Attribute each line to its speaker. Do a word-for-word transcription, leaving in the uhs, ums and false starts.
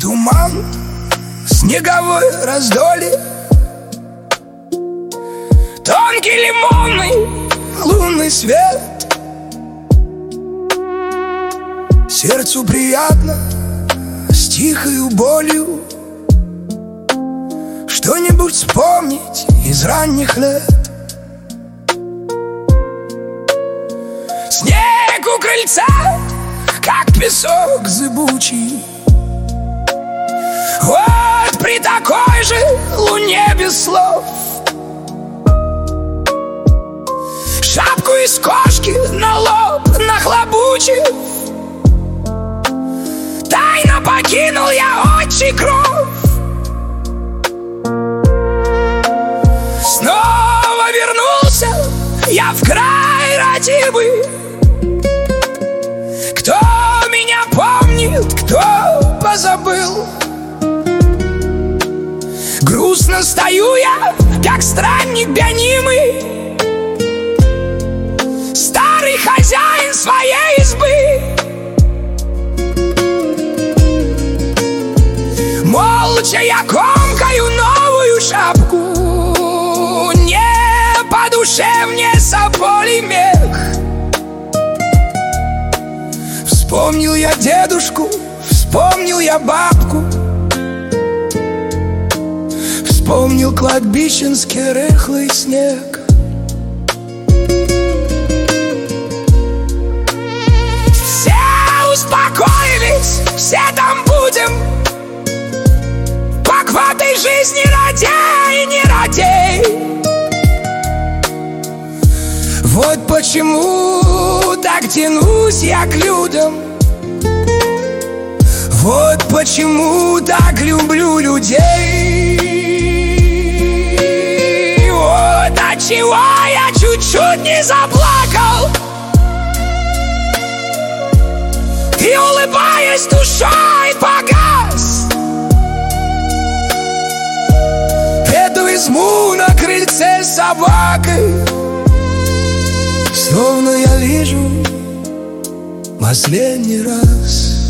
Speaker 1: туман, снеговой раздолье, тонкий лимонный лунный свет. Сердцу приятно с тихою болью что-нибудь вспомнить из ранних лет. Снег у крыльца, как песок зыбучий. Вот при такой же луне без слов шапку из кошки на лоб нахлобучив, тайно покинул я отчий кров. Снова вернулся я в край родимый. Кто меня помнит, кто позабыл? Грустно стою я, как странник гонимый, старый хозяин своей избы. Молча я комкаю новую шапку, не по душе мне соболей мех. Вспомнил я дедушку, вспомнил я бабку, вспомнил кладбищенский рыхлый снег. Все успокоились, все там будем, как в этой жизни радей, не радей. Вот почему так тянусь я к людям, вот почему так люблю людей. Вот отчего я чуть-чуть не заплакал и, улыбаясь душой, погас. Эту изму на крыльце с собакой словно я вижу последний раз.